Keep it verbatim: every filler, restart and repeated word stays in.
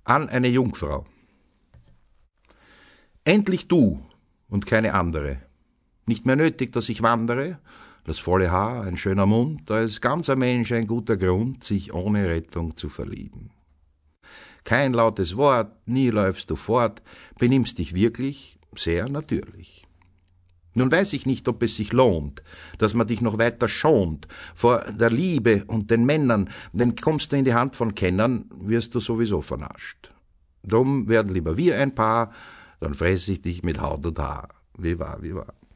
An eine Jungfrau. Endlich du und keine andere. Nicht mehr nötig, dass ich wandere, das volle Haar, ein schöner Mund, da ist ganzer Mensch ein guter Grund, sich ohne Rettung zu verlieben. Kein lautes Wort, nie läufst du fort, benimmst dich wirklich sehr natürlich. Nun weiß ich nicht, ob es sich lohnt, dass man dich noch weiter schont vor der Liebe und den Männern, denn kommst du in die Hand von Kennern, wirst du sowieso vernascht. Drum werden lieber wir ein Paar, dann fress ich dich mit Haut und Haar. Wie wahr, wie wahr.